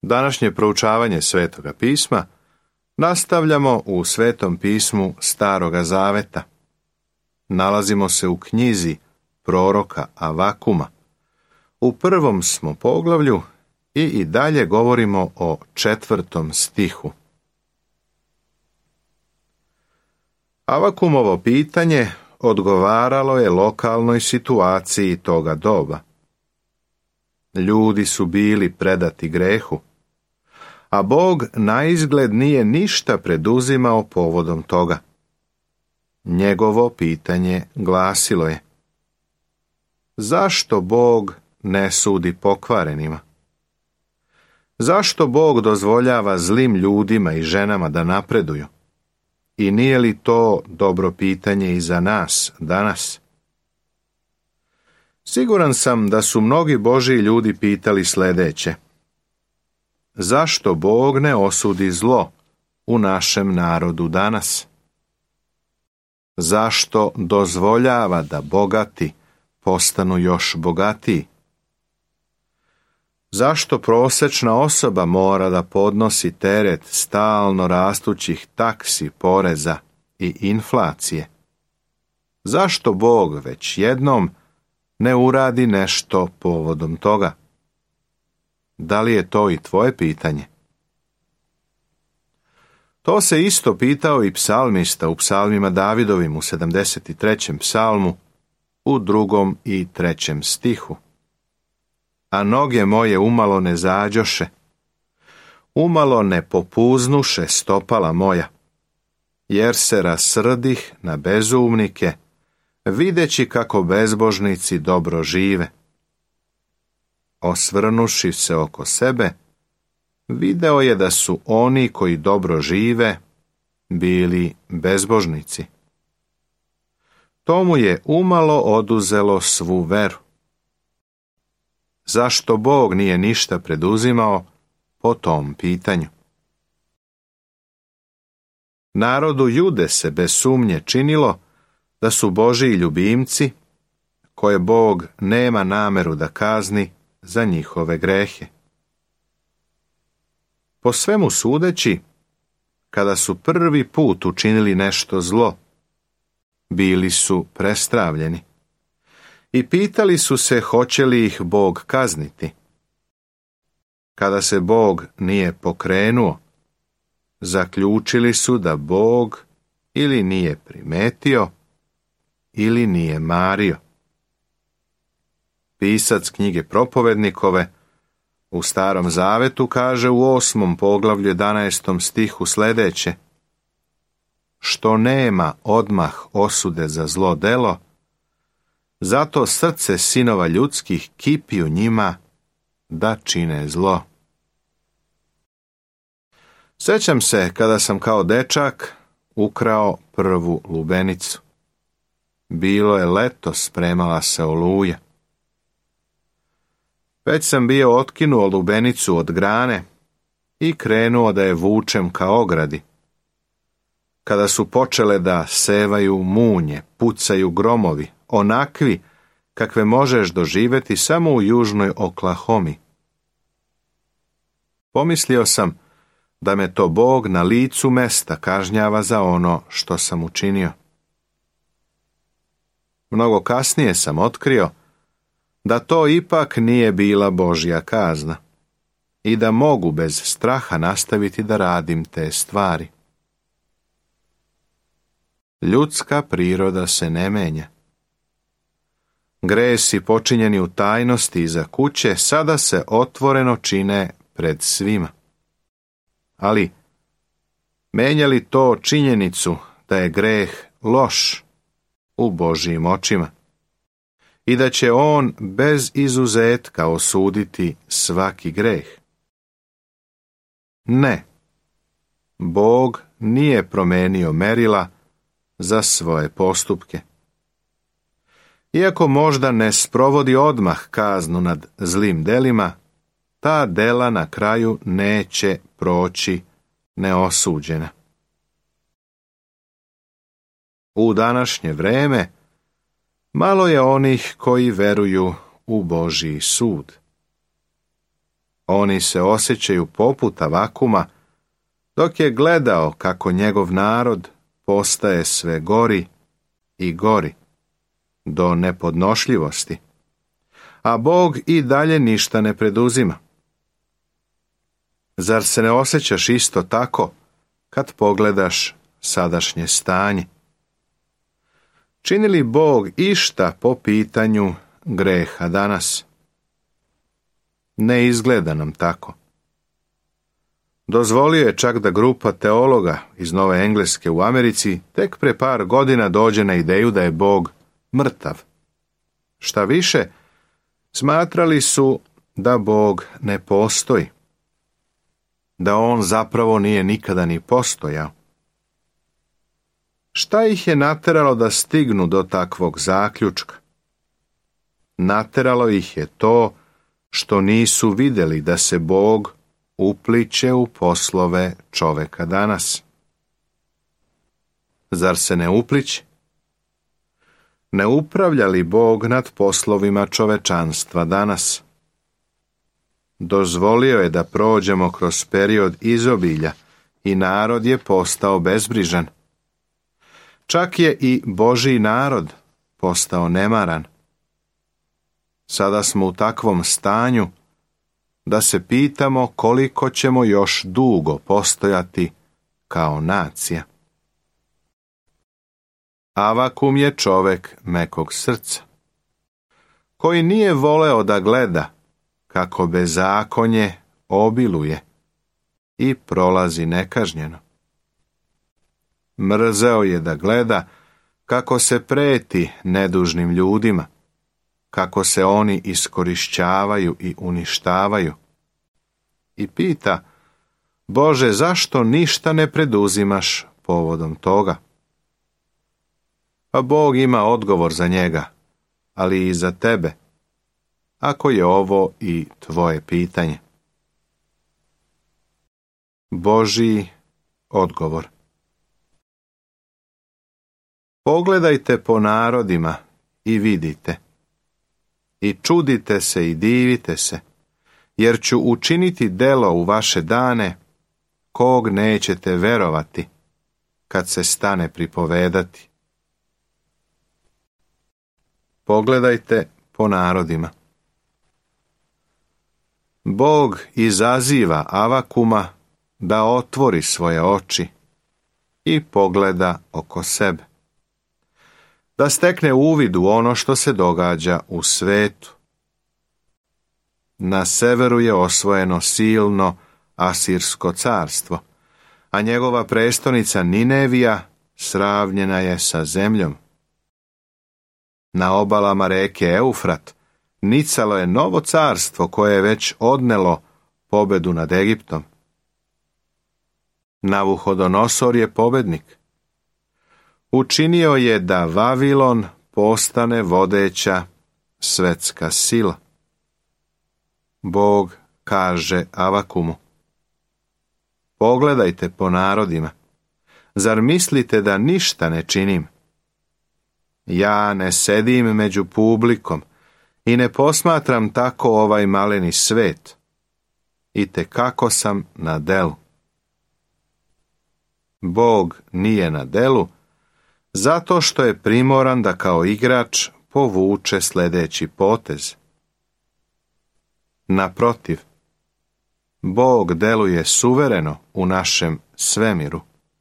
Današnje proučavanje Svetoga pisma nastavljamo u Svetom pismu Staroga Zaveta. Nalazimo se u knjizi proroka Avakuma. U 1. smo poglavlju i dalje govorimo o 4. stihu. Avakumovo pitanje odgovaralo je lokalnoj situaciji toga doba. Ljudi su bili predati grehu, a Bog naizgled nije ništa preduzimao povodom toga. Njegovo pitanje glasilo je: zašto Bog ne sudi pokvarenima? Zašto Bog dozvoljava zlim ljudima i ženama da napreduju? I nije li to dobro pitanje i za nas danas? Siguran sam da su mnogi Božji ljudi pitali sljedeće: zašto Bog ne osudi zlo u našem narodu danas? Zašto dozvoljava da bogati postanu još bogatiji? Zašto prosječna osoba mora da podnosi teret stalno rastućih taksi, poreza i inflacije? Zašto Bog već jednom ne uradi nešto povodom toga? Da li je to i tvoje pitanje? To se isto pitao i psalmista u psalmima Davidovim u 73. psalmu u 2. i 3. stihu. A noge moje umalo ne zađoše, umalo ne popuznuše stopala moja, jer se rasrdih na bezumnike, videći kako bezbožnici dobro žive. Osvrnuši se oko sebe, video je da su oni koji dobro žive bili bezbožnici. To mu je umalo oduzelo svu veru. Zašto Bog nije ništa preduzimao po tom pitanju? Narodu Jude se bez sumnje činilo da su Božji ljubimci, koje Bog nema nameru da kazni za njihove grehe. Po svemu sudeći, kada su prvi put učinili nešto zlo, bili su prestravljeni i pitali su se hoće li ih Bog kazniti. Kada se Bog nije pokrenuo, zaključili su da Bog ili nije primetio ili nije mario. Pisac knjige Propovednikove u Starom Zavetu kaže u 8. poglavlju 11. stihu sljedeće: što nema odmah osude za zlo delo, zato srce sinova ljudskih kipi u njima da čine zlo. Sjećam se kada sam kao dečak ukrao prvu lubenicu. Bilo je leto, spremala se oluja. Već sam bio otkinuo lubenicu od grane i krenuo da je vučem ka ogradi. Kada su počele da sevaju munje, pucaju gromovi, onakvi kakve možeš doživjeti samo u južnoj Oklahomi. Pomislio sam da me to Bog na licu mesta kažnjava za ono što sam učinio. Mnogo kasnije sam otkrio da to ipak nije bila Božja kazna i da mogu bez straha nastaviti da radim te stvari. Ljudska priroda se ne menja. Gresi počinjeni u tajnosti iza kuće sada se otvoreno čine pred svima. Ali, menja li to činjenicu da je greh loš u Božjim očima i da će on bez izuzetka osuditi svaki greh? Ne. Bog nije promenio merila za svoje postupke. Iako možda ne sprovodi odmah kaznu nad zlim delima, ta dela na kraju neće proći neosuđena. U današnje vreme malo je onih koji veruju u Božji sud. Oni se osjećaju poput Avakuma, dok je gledao kako njegov narod postaje sve gori i gori, do nepodnošljivosti, a Bog i dalje ništa ne preduzima. Zar se ne osjećaš isto tako kad pogledaš sadašnje stanje? Čini li Bog išta po pitanju greha danas? Ne izgleda nam tako. Dozvolio je čak da grupa teologa iz Nove Engleske u Americi tek pre par godina dođe na ideju da je Bog mrtav. Šta više, smatrali su da Bog ne postoji, da on zapravo nije nikada ni postojao. Šta ih je nateralo da stignu do takvog zaključka? Nateralo ih je to što nisu vidjeli da se Bog upliće u poslove čoveka danas. Zar se ne upliće? Ne upravlja li Bog nad poslovima čovečanstva danas? Dozvolio je da prođemo kroz period izobilja i narod je postao bezbrižan. Čak je i Božji narod postao nemaran. Sada smo u takvom stanju da se pitamo koliko ćemo još dugo postojati kao nacija. Avakum je čovek mekog srca, koji nije voleo da gleda kako bezakonje obiluje i prolazi nekažnjeno. Mrzeo je da gleda kako se preti nedužnim ljudima, kako se oni iskorišćavaju i uništavaju. I pita, Bože, zašto ništa ne preduzimaš povodom toga? Pa Bog ima odgovor za njega, ali i za tebe, ako je ovo i tvoje pitanje. Božji odgovor. Pogledajte po narodima i vidite, i čudite se i divite se, jer ću učiniti delo u vaše dane, kog nećete verovati, kad se stane pripovedati. Pogledajte po narodima. Bog izaziva Avakuma da otvori svoje oči i pogleda oko sebe, da stekne uvid u ono što se događa u svetu. Na severu je osvojeno silno Asirsko carstvo, a njegova prestonica Ninevija sravnjena je sa zemljom. Na obalama reke Eufrat nicalo je novo carstvo koje je već odnelo pobedu nad Egiptom. Navuhodonosor je pobednik. Učinio je da Vavilon postane vodeća svetska sila. Bog kaže Avakumu, pogledajte po narodima, zar mislite da ništa ne činim? Ja ne sedim među publikom i ne posmatram tako ovaj maleni svet, i tekako sam na delu. Bog nije na delu, zato što je primoran da kao igrač povuče sljedeći potez. Naprotiv, Bog deluje suvereno u našem svemiru.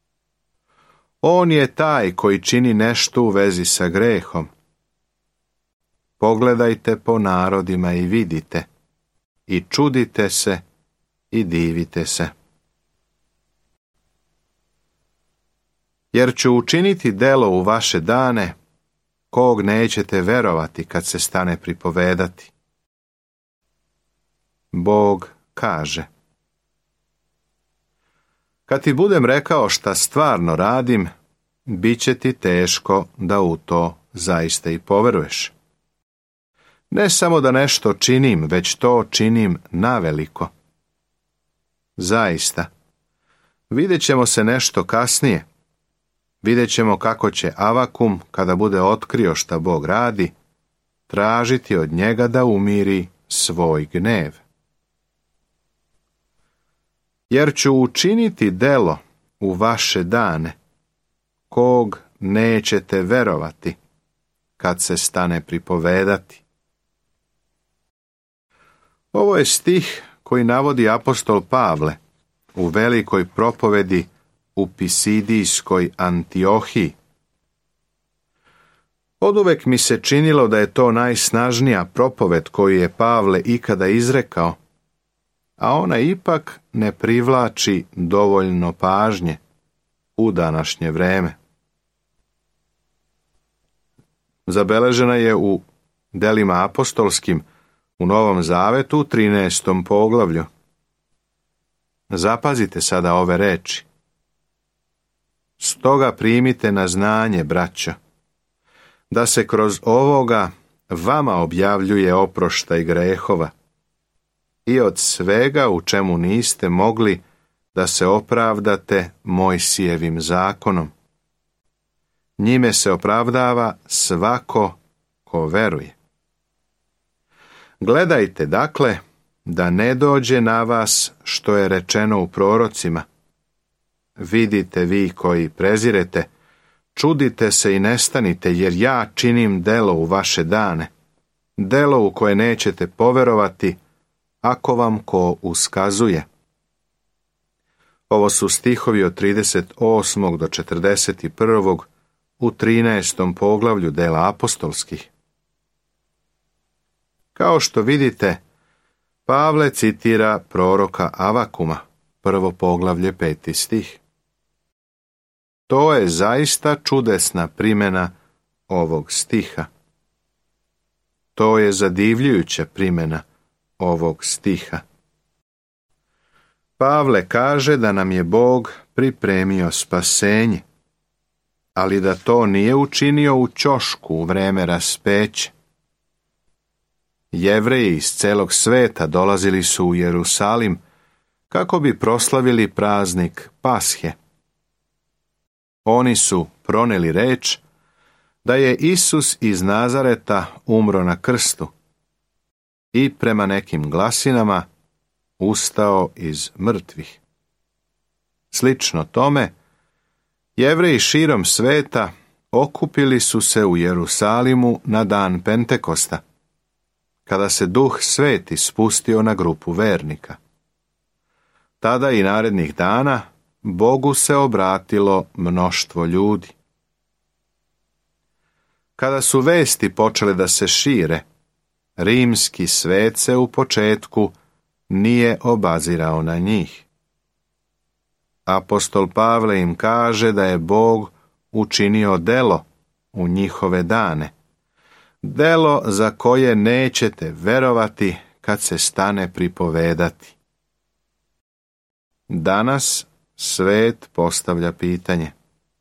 On je taj koji čini nešto u vezi sa grehom. Pogledajte po narodima i vidite, i čudite se i divite se. Jer ću učiniti delo u vaše dane, kog nećete verovati kad se stane pripovedati. Bog kaže, kad ti budem rekao šta stvarno radim, bit će ti teško da u to zaista i poveruješ. Ne samo da nešto činim, već to činim naveliko. Zaista, vidjet ćemo se nešto kasnije. Vidjet ćemo kako će Avakum, kada bude otkrio šta Bog radi, tražiti od njega da umiri svoj gnev. jer ću učiniti delo u vaše dane, kog nećete verovati kad se stane pripovedati. Ovo je stih koji navodi apostol Pavle u velikoj propovedi u Pisidijskoj Antiohiji. Oduvek mi se činilo da je to najsnažnija propoved koju je Pavle ikada izrekao, a ona ipak ne privlači dovoljno pažnje u današnje vreme. Zabeležena je u delima apostolskim u Novom Zavetu u 13. poglavlju. Zapazite sada ove reči. Stoga primite na znanje, braćo, da se kroz ovoga vama objavljuje oproštaj grehova i od svega u čemu niste mogli da se opravdate Mojsijevim zakonom. Njime se opravdava svako ko veruje. Gledajte, dakle, da ne dođe na vas što je rečeno u prorocima. Vidite vi koji prezirete, čudite se i nestanite, jer ja činim delo u vaše dane, delo u koje nećete poverovati, ako vam ko uskazuje. Ovo su stihovi od 38. do 41. u 13. poglavlju dela apostolskih. Kao što vidite, Pavle citira proroka Avakuma, 1. poglavlje 5. stih. To je zaista čudesna primjena ovog stiha. To je zadivljujuća primjena ovog stiha. Pavle kaže da nam je Bog pripremio spasenje, ali da to nije učinio u ćošku u vreme raspeća. Jevreji iz celog sveta dolazili su u Jerusalim kako bi proslavili praznik Pashe. Oni su proneli reč da je Isus iz Nazareta umro na krstu i prema nekim glasinama ustao iz mrtvih. Slično tome, Jevreji širom sveta okupili su se u Jerusalimu na dan Pentekosta, kada se Duh Sveti spustio na grupu vernika. Tada i narednih dana Bogu se obratilo mnoštvo ljudi. Kada su vesti počele da se šire, rimski svet se u početku nije obazirao na njih. Apostol Pavle im kaže da je Bog učinio delo u njihove dane, delo za koje nećete verovati kad se stane pripovedati. Danas svet postavlja pitanje.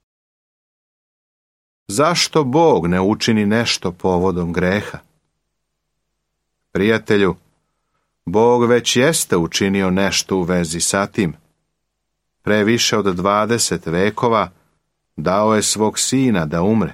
Zašto Bog ne učini nešto povodom greha? Prijatelju, Bog već jeste učinio nešto u vezi sa tim. Pre više od 20 vekova dao je svog sina da umre.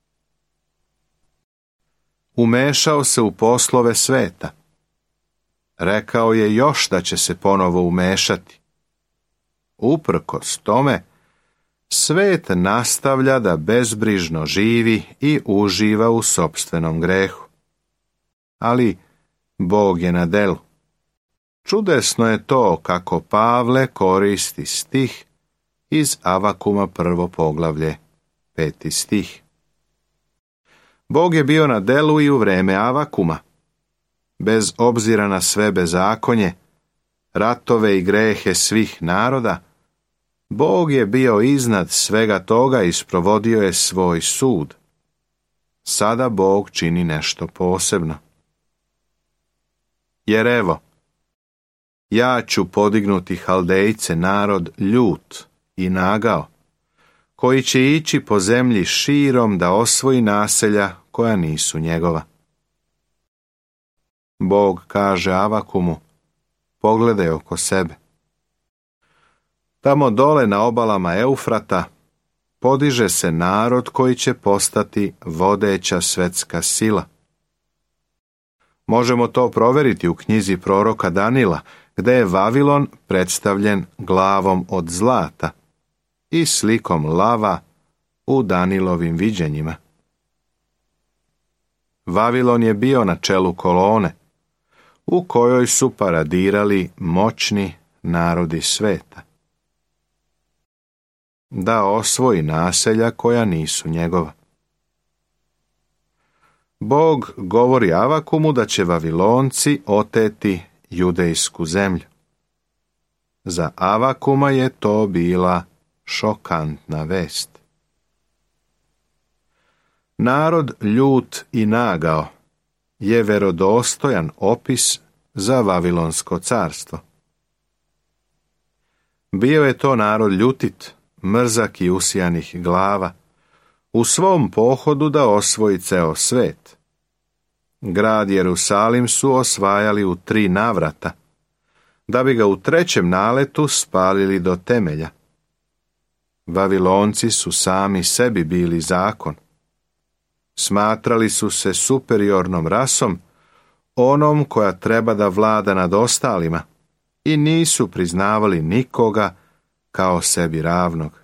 Umešao se u poslove sveta. Rekao je još da će se ponovo umešati. Uprkos tome, svet nastavlja da bezbrižno živi i uživa u sopstvenom grehu. Ali Bog je na delu. Čudesno je to kako Pavle koristi stih iz Avakuma 1. poglavlje 5. stih. Bog je bio na delu i u vreme Avakuma. Bez obzira na sve bezakonje, ratove i grehe svih naroda, Bog je bio iznad svega toga i sprovodio je svoj sud. Sada Bog čini nešto posebno. Jer evo, ja ću podignuti Haldejce, narod ljut i nagao, koji će ići po zemlji širom da osvoji naselja koja nisu njegova. Bog kaže Avakumu, pogledaj oko sebe. Tamo dole na obalama Eufrata podiže se narod koji će postati vodeća svetska sila. Možemo to proveriti u knjizi proroka Danila, gde je Vavilon predstavljen glavom od zlata i slikom lava u Danilovim viđenjima. Vavilon je bio na čelu kolone, u kojoj su paradirali moćni narodi sveta, da osvoji naselja koja nisu njegova. Bog govori Avakumu da će Vavilonci oteti judejsku zemlju. Za Avakuma je to bila šokantna vest. Narod ljut i nagao je verodostojan opis za Vavilonsko carstvo. Bio je to narod ljutit, mrzak i usijanih glava, u svom pohodu da osvoji ceo svet. Grad Jerusalim su osvajali u 3 navrata, da bi ga u 3. naletu spalili do temelja. Vavilonci su sami sebi bili zakon. Smatrali su se superiornom rasom, onom koja treba da vlada nad ostalima, i nisu priznavali nikoga kao sebi ravnog.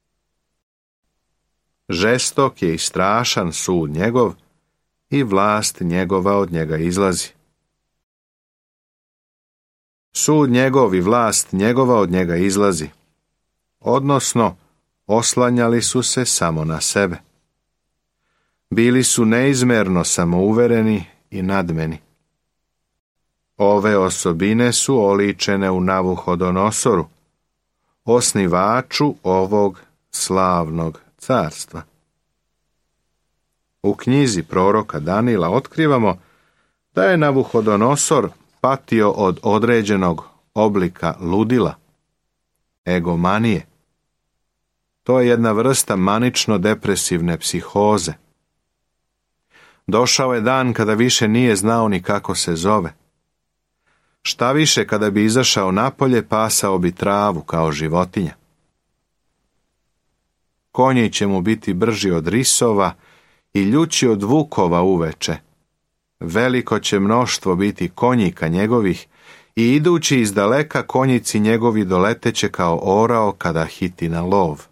Žestok je i strašan sud njegov i vlast njegova od njega izlazi. Sud njegov i vlast njegova od njega izlazi, odnosno oslanjali su se samo na sebe. Bili su neizmerno samouvereni i nadmeni. Ove osobine su oličene u Navuhodonosoru, osnivaču ovog slavnog carstva. U knjizi proroka Danila otkrivamo da je Navuhodonosor patio od određenog oblika ludila, egomanije. To je jedna vrsta manično-depresivne psihoze. Došao je dan kada više nije znao ni kako se zove. Šta više, kada bi izašao napolje, pasao bi travu kao životinja. Konji će mu biti brži od risova i ljući od vukova uveče. Veliko će mnoštvo biti konjika njegovih i idući iz daleka konjici njegovi doleteće kao orao kada hiti na lov.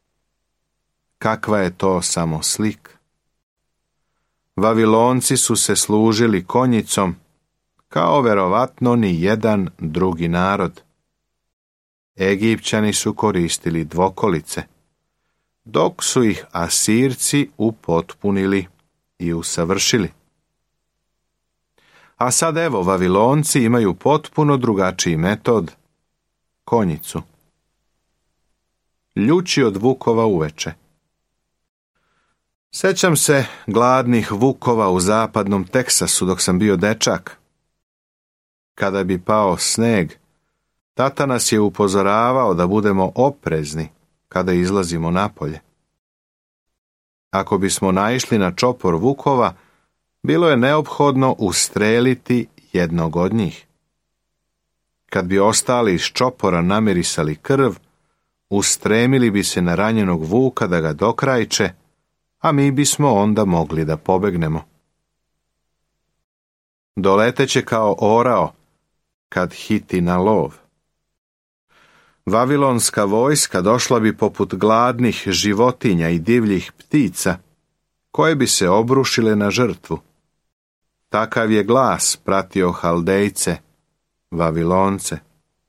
Kakva je to samo slika? Vavilonci su se služili konjicom kao verovatno ni jedan drugi narod. Egipćani su koristili dvokolice, dok su ih Asirci upotpunili i usavršili. A sad evo, Vavilonci imaju potpuno drugačiji metod, konjicu. Ljući od vukova uveče. Sećam se gladnih vukova u zapadnom Teksasu dok sam bio dečak. Kada bi pao sneg, tata nas je upozoravao da budemo oprezni kada izlazimo napolje. Ako bismo naišli na čopor vukova, bilo je neophodno ustreliti jednog od njih. Kad bi ostali iz čopora namirisali krv, ustremili bi se na ranjenog vuka da ga dokrajče, a mi bismo onda mogli da pobegnemo. Doleteće kao orao kad hiti na lov. Vavilonska vojska došla bi poput gladnih životinja i divljih ptica, koje bi se obrušile na žrtvu. Takav je glas pratio Haldejce, Vavilonce.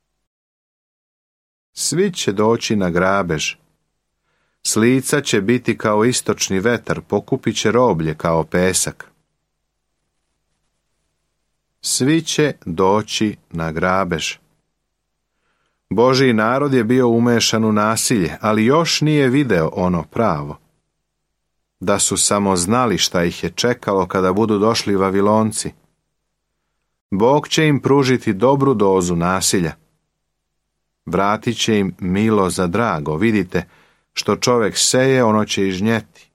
Svi će doći na grabež. S lica će biti kao istočni vetar, pokupit će roblje kao pesak. Svi će doći na grabež. Božji narod je bio umešan u nasilje, ali još nije video ono pravo. Da su samo znali šta ih je čekalo kada budu došli Vavilonci. Bog će im pružiti dobru dozu nasilja. Vratit će im milo za drago, vidite, što čovjek seje, ono će i žnjeti.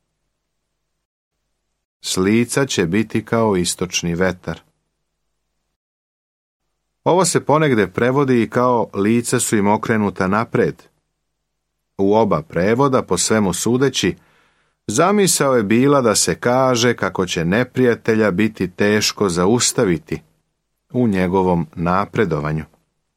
S lica će biti kao istočni vetar. Ovo se ponegde prevodi i kao lica su im okrenuta napred. U oba prevoda, po svemu sudeći, zamisao je bila da se kaže kako će neprijatelja biti teško zaustaviti u njegovom napredovanju.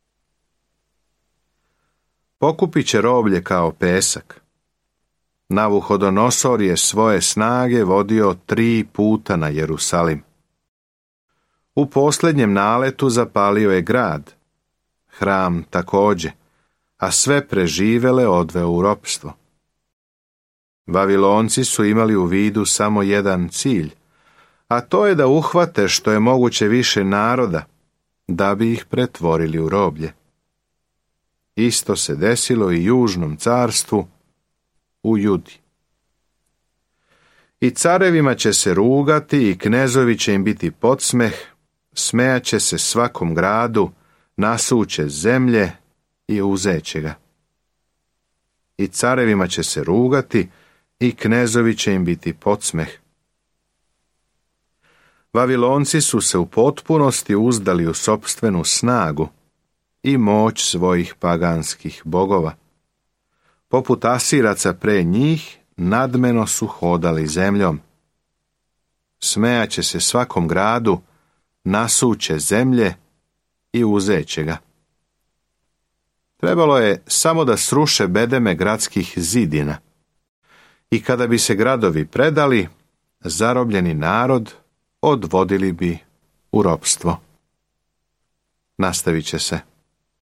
Pokupit će roblje kao pesak. Navuhodonosor je svoje snage vodio 3 puta na Jerusalim. U posljednjem naletu zapalio je grad, hram također, a sve preživele odveo u ropstvo. Vavilonci su imali u vidu samo jedan cilj, a to je da uhvate što je moguće više naroda, da bi ih pretvorili u roblje. Isto se desilo i južnom carstvu, u Judi. I carevima će se rugati i knezovi će im biti podsmeh, smejat će se svakom gradu, nasuće zemlje i uzeće ga. I carevima će se rugati i knezovi će im biti podsmeh. Vavilonci su se u potpunosti uzdali u sopstvenu snagu i moć svojih paganskih bogova. Poput Asiraca pre njih, nadmeno su hodali zemljom. Smejaće se svakom gradu, nasuće zemlje i uzeće ga. Trebalo je samo da sruše bedeme gradskih zidina. I kada bi se gradovi predali, zarobljeni narod odvodili bi u ropstvo. Nastavit će se.